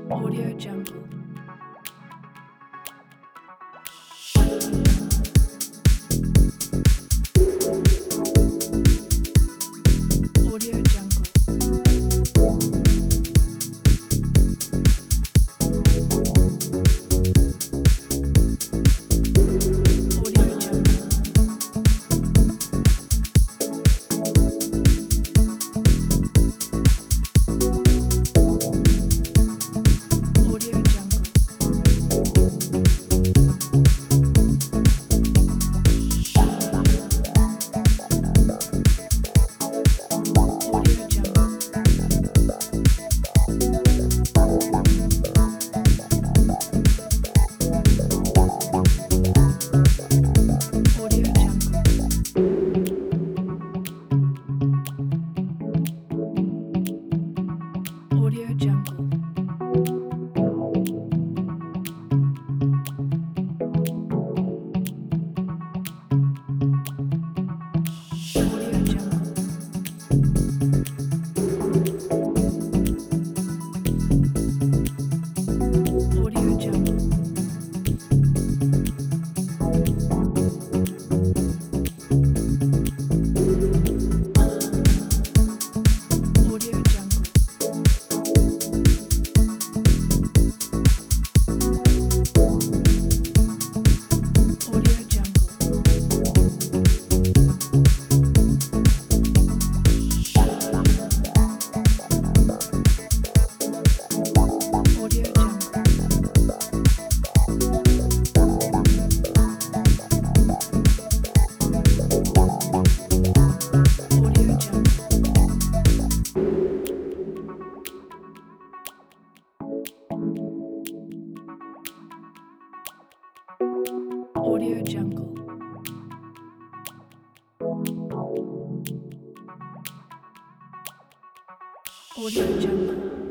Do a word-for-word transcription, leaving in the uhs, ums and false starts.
Audio Jungle. Audio Jungle. Audio Jungle. Audio Jungle. Audio Jungle. Audio Jungle. Audio Jungle. Audio Jungle. Audio Jungle. Audio Jungle. Audio Jungle. Audio Jungle. Audio Jungle. Audio Jungle. Audio Jungle.